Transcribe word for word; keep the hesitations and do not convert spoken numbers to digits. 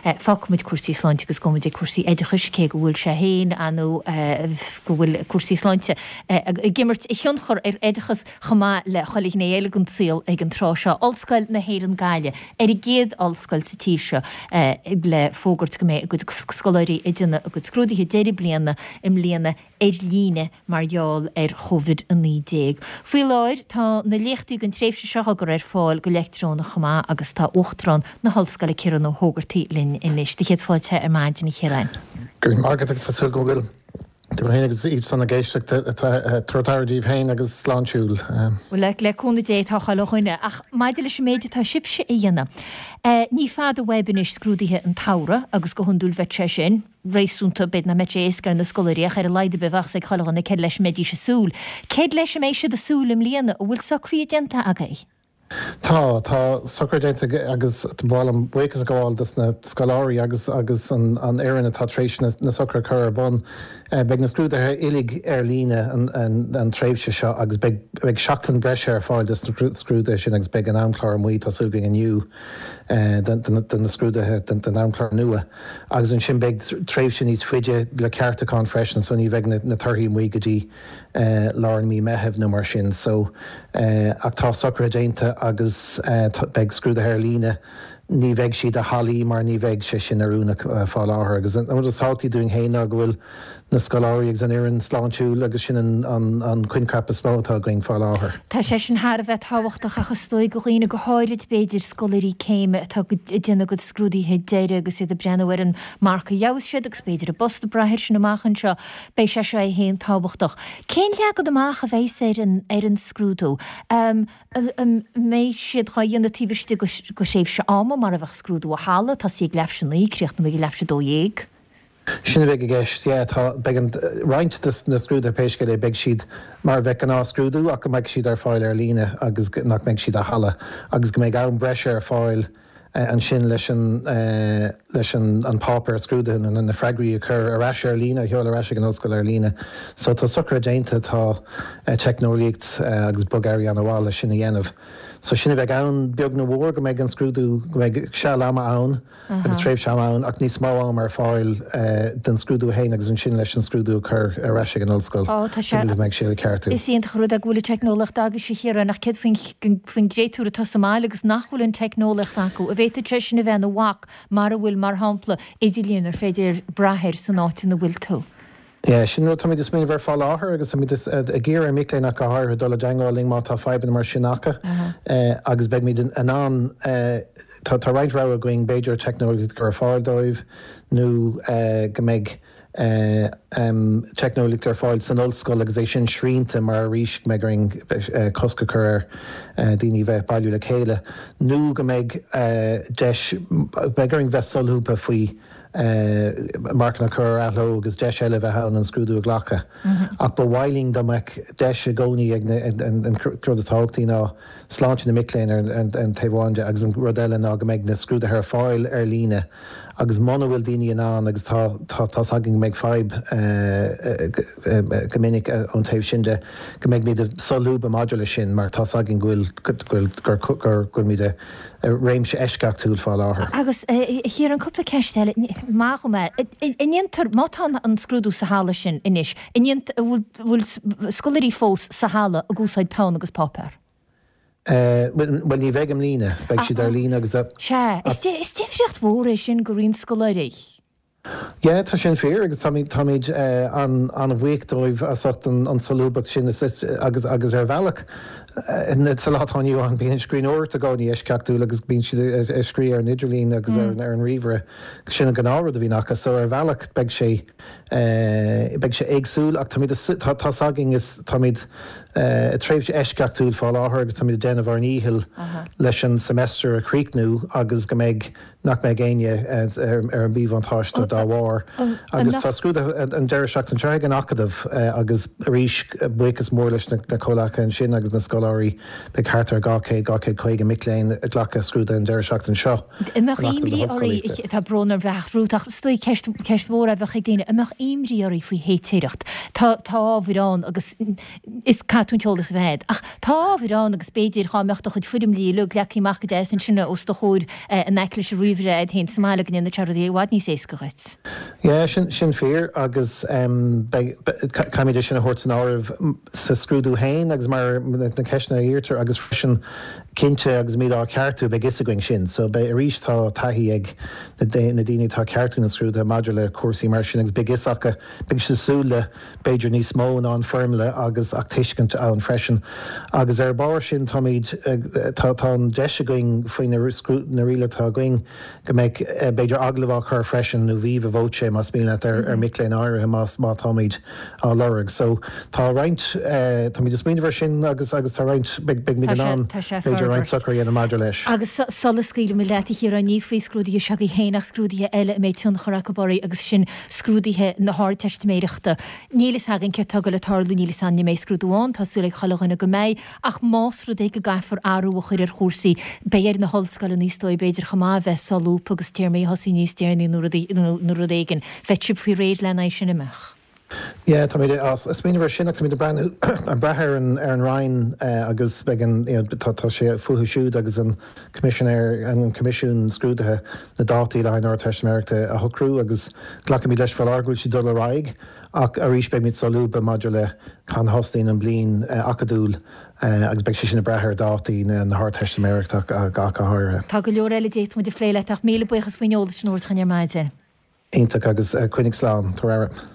fácmid cuasí sláinte agus gomid cuasí éidechas cé go bhfuil sé héin anú go bhfuil cuasí sláinte gimmert i thionnchar ar éidechas chamá le cholig na éile gon síl ag an trá seo olscoil na héir an gáile ar i géad olscoil sa tí seo le fógurt go mé a go scoláirí i dine a go scrúdaithe déidir bliana im líana ar líne margheall ar chovid a ní déag. Fuoi láir tá na léchtaí an tréifse seagur ar fáil go leictrón chamá agus tá uchtrán na hallscoile ciran ó hógartaí linn inis. Di chéad fáilte ar maidin i chéilein. Gur mágad agus sa go bhfuil Tá héine agus iad sanna géisteach trotáirdíh héin agus sláintiúil. Bhfuil le leúna dé tá chaáine ach maidir leis méide tá sibse i dhéana. Ní fad a webinis scrúdaithe an tára agus go hunúil bheit sin, rééisúnta bid na mete éascar na scoiríach ar a leide befach ag choána ce leis médí se súl. Céad leis mééis se de súlim líana a bhfuil sacrídenta agé. Tá tá socrdéinte agus bháil an buchas gáil na scaláirí agus agus an éan atátrééis na socr chur bon beag na scrúdathe ilig ar líne an tréimhse seo agus beag seachtain breise ar fáil de scrúda sin agus beag an amclár muí tásúgaing aniu den na scrúdathe den amclár nua. Agus an sin beag tréimh sin níos fuide le ceartachán freisin so ní bheith na tarthaí muí gotí láir mí methebh nó mar sin so ach tá socrdéinte agus beag scrúda ar líne ní bheith siad a halaí mar ní bheith sé sin arúna fáil láthair agus an tátaí dúing héine go bhfuil na scoláirí ag san éan sláintiúil agus sin an cuincappa smótá going fáil láthair. Tá sé sin thar a bheith táhachtach a chustói go riine go háirid beidir scoirí céime tá déanana go scrúdaithe déire agus iad a breanhar an marca jaabhas siad agus beidir a bosta brathir sin amachchan seo bei sé se héon táhachtach. Cén le go amach a bhééis ar an scrúdó. mé siad cha dhéanana tíbiste go séh se ama mar a bheith scrúdú a hála tá sí leif sin í creacht na bhí leif se dó dhéag. Sinna bheith gist tá began roiint na scrúd ar péisce é beag siad mar bheith an á scrúdú ach go meid siad ar fáil ar líne agus nach meid siad a hala agus go méid an breise ar fáil an sin leis leis an pápar scrúdain an na freigraí chur arráise ar lína heol arráise an osscoil ar lína. So tá socr déinte tá technolíocht agus bugáirí an bháil sinna dhéanamh. So sinna bheith ann beag na bhór go méid an scrúdú go méid se lama ann agus tréimh se ann ach níos má am ar fáil den scrúdú héin agus an sin leis an scrúdú chur arráise an osscoil. Meid sé le ceartú. Is íon chruúd a bhfuil technolacht agus sé chéar nach cid faoin gréitúra tosamáil agus nachhfuil an technolacht acu. A bhéit te sinna bheith na bhac mar a bhfuil mar hampla idirlíon ar féidir brathir san áit na bhfuil tú. Ja, sin nó tamid is mí bhar fá láthair agus a ggéar a miléach a háir dola deáling má tá feban mar sinnacha agus beag míid an an tá reinrá a going Beiidir technológií gur fáil dóibh nó go méid technológií ar fáil san ollscoil agus é sin srínta mar ríis meing cosca chur daoine bheith bailú le chéile. nó go méid begaring bheith solúpa faoi marcna chur athló agus de eile bheith an an scrúdú a ghlacha. Ach ba bhhailing do meid de a gcónaí ag an crudatáchtaí ná sláinte na miléin an taobháinde agus an rodile ná go méid na scrúda ar fáil ar líne agus mana bhfuil daoine an agus tá saging méid feib gomininic an taobh sinnde go méid míad solúba modula sin mar tá saging ghfuil gur gur míad réimse eisceachtúil fá láthair. Agus hir an cúpla ceistile má go me iníontar mátá an scrúdú sa hála sin inis. Iníont bhfuil scoirí fós sa hála a gúsáid pán agus pápar. Well ní bheith am lína, beag siad ar lína agus Se, is tífreacht mhór é sin go rion scoirí. Ja, tá sin fér agus táid an a bhuiic dóibh asacht an salúbach sin agus agus ar bhealach. Net sa látániu an bíon scrín óir a gáí eisceachtú agus bíon si scrí ar nidirlín agus ar an rihre sinna gan ára a bhí nachcha so ar bhealach beag sé beag sé éagsúil ach tá saging is táid tréimh sé eisceachtúil fá láthair agus táid déanamh ar níhil leis an semester a chríicnú agus go méid nach mé géine ar an bíomhantáiste dá bhhar. Agus tá scrúda an deir seach an treig an acadamh agus ríis buchas mór leis na cholacha an sin agus na scoil scoláirí be cartar gacé gacé chuige miléin a ghlacha scrúda an deir seach an seo. Imach imrí orí tá bronar bheithrúach stoi ceistmór a bheitcha dhéine imach imrí orí faoi hétéirecht. Tá bhírán agus is catúnteolalas bhead. Ach tá bhírán agus béidir chamecht chud fuidim lí lu leachíach go déan sinna os do chód an eiclis riomhreid hén Somála gan na teí bhhad ní éiscoit. Ja sin sin fér agus caiimiidir sin a hort an áibh sa scrúdú hain agus mar na ceisna íirtar agus frisin cinnte agus míad á ceartú be gisaing sin, so be a ríis tá taihí ag na daine tá ceartú na scrúda maidir le cuasaí mar sin agus be gisacha be sasúla beidir níos mó an firmle agus ach tuiscint an freisin agus ar bar sin táid tá an deise going faoin na riile tá going go méid beidir aglah chu freisin nó bhíh bhóte mas míle ar ar miléin áirithe más má táid á lereg, so tá roiint tá míidir smíinehar sin agus agus tá roiint be mí an beidir roiint sacraí an maidir leis. Agus solas scríle me leti hir an níomh scrúdaí se go héanaach scrúdaíthe eile méid tún choracaborí agus sin scrúdaíthe na háir testméireachta. Nílas hagan ce tugad le tarlú nílas an mé scrúdúáin tásúla chalachana go méid ach másrú é go gaifor áú chuir ar chósaí béir na hallscoil níos dói beidir chamá bheith salú agus tíir mé hosí níos déirní nuair a éigen feitú fao réad lena sin imach. Ja, tá mé as smíinehar sinach mí brenn an brethir an ar an Rhein agus begin tá sé futhú siúd agus an commissionéir an comisiún scrúdathe na dátaí lein áir Testamenachta a thocrú agus ghlacha mí leis fel argúil si dul raig ach a ríis be míid salú be maidir le can hostíín an blin acadúil agus be sin na brethir dátaí na Thar Testamenachta a gacha háire. Tá go leor eile déit mu de phléile ach míle buchas faoineolala sin úir chuine maidide. Ionach agus cuinnig slán tar